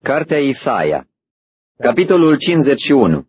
Cartea Isaia, capitolul 51.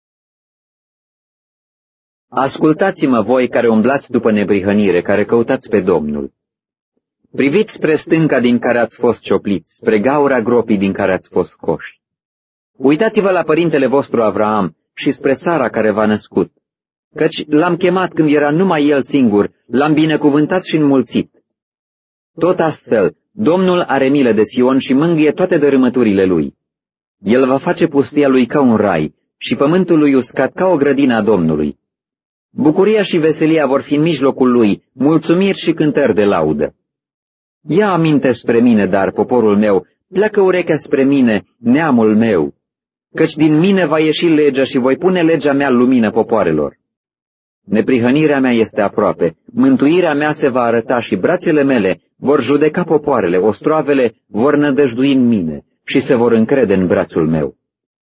Ascultați-mă voi care umblați după neprihănire, care căutați pe Domnul. Priviți spre stânca din care ați fost ciopliți, spre gaura gropii din care ați fost scoși. Uitați-vă la părintele vostru Avraam și spre Sara care v-a născut, căci l-am chemat când era numai el singur, l-am binecuvântat și înmulțit. Tot astfel, Domnul are milă de Sion și mângâie toate dărâmăturile lui. El va face pustia lui ca un rai și pământul lui uscat ca o grădină a Domnului. Bucuria și veselia vor fi în mijlocul lui, mulțumiri și cântări de laudă. Ia aminte spre mine, dar, poporul meu, pleacă urechea spre mine, neamul meu, căci din mine va ieși legea și voi pune legea mea în lumină popoarelor. Neprihănirea mea este aproape, mântuirea mea se va arăta și brațele mele vor judeca popoarele, ostroavele vor nădăjdui în mine și se vor încrede în brațul meu.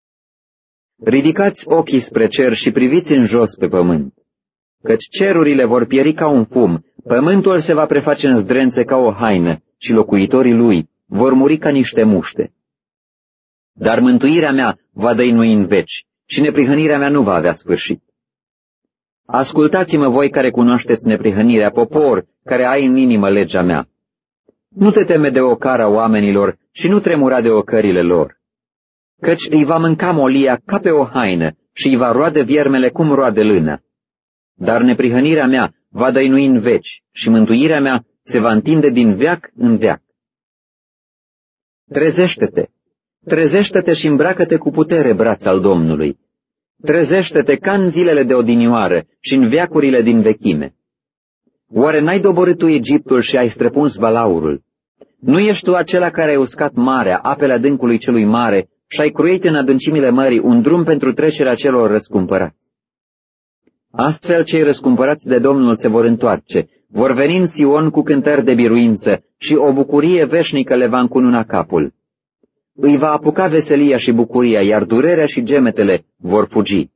Ridicați ochii spre cer și priviți în jos pe pământ, căci cerurile vor pieri ca un fum, pământul se va preface în zdrențe ca o haină și locuitorii lui vor muri ca niște muște. Dar mântuirea mea va dăinui în veci și neprihănirea mea nu va avea sfârșit. Ascultați-mă voi care cunoașteți neprihănirea, popor care ai în inimă legea mea. Nu te teme de ocara oamenilor și nu tremura de ocările lor, căci îi va mânca molia ca pe o haină și îi va roade viermele cum roade lână. Dar neprihănirea mea va dăinui în veci și mântuirea mea se va întinde din veac în veac. Trezește-te, trezește-te și îmbracă-te cu putere, braț al Domnului. Trezește-te ca în zilele de odinioară și în veacurile din vechime. Oare n-ai doborât tu Egiptul și ai străpuns balaurul? Nu ești tu acela care ai uscat marea, apele adâncului celui mare și ai cruit în adâncimile mării un drum pentru trecerea celor răscumpărați? Astfel cei răscumpărați de Domnul se vor întoarce, vor veni în Sion cu cântări de biruință și o bucurie veșnică le va încununa capul. Îi va apuca veselia și bucuria, iar durerea și gemetele vor fugi.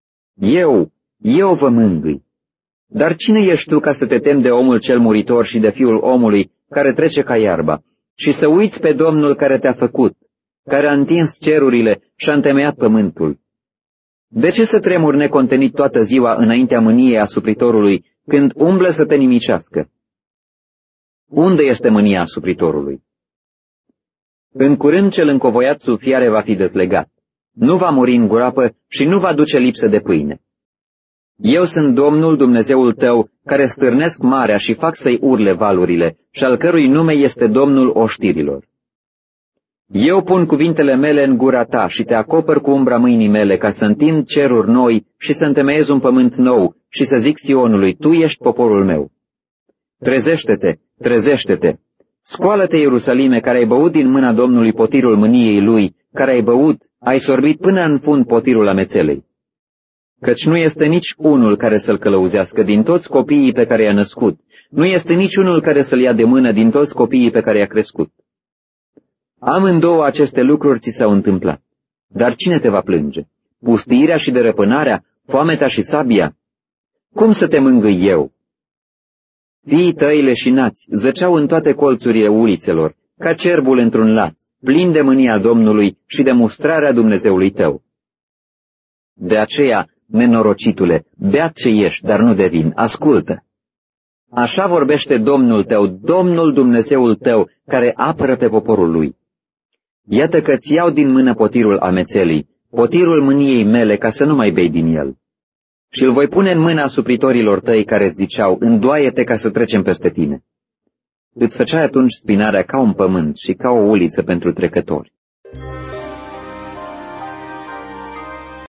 Eu vă mângâi. Dar cine ești tu ca să te temi de omul cel muritor și de fiul omului care trece ca iarba, și să uiți pe Domnul care te-a făcut, care a întins cerurile și a întemeiat pământul? De ce să tremuri necontenit toată ziua înaintea mâniei asupritorului, când umblă să te nimicească? Unde este mânia asupritorului? În curând cel încovoiat sub fiare va fi dezlegat, nu va muri în groapă și nu va duce lipsă de pâine. Eu sunt Domnul Dumnezeul tău, care stârnesc marea și fac să-i urle valurile, și al cărui nume este Domnul oștirilor. Eu pun cuvintele mele în gura ta și te acopăr cu umbra mâinii mele, ca să întind ceruri noi și să întemeiez un pământ nou și să zic Sionului, tu ești poporul meu. Trezește-te, trezește-te! Scoală-te, Ierusalime, care ai băut din mâna Domnului potirul mâniei lui, care ai băut, ai sorbit până în fund potirul amețelei. Căci nu este nici unul care să-l călăuzească din toți copiii pe care i-a născut, nu este nici unul care să-l ia de mână din toți copiii pe care i-a crescut. Amândouă aceste lucruri ți s-au întâmplat. Dar cine te va plânge? Pustiirea și dărăpânarea, foamea și sabia? Cum să te mângâi eu? Fiii tăi leșinați zăceau în toate colțurile ulițelor, ca cerbul într-un laț, plin de mânia Domnului și de mustrarea Dumnezeului tău. De aceea, nenorocitule, beat ce ești, dar nu de vin, ascultă. Așa vorbește Domnul tău, Domnul Dumnezeul tău, care apără pe poporul lui. Iată că-ți iau din mână potirul amețelii, potirul mâniei mele, ca să nu mai bei din el. Și îl voi pune în mâna supritorilor tăi care îți ziceau, îndoaie-te ca să trecem peste tine. Îți făceai atunci spinarea ca un pământ și ca o uliță pentru trecători.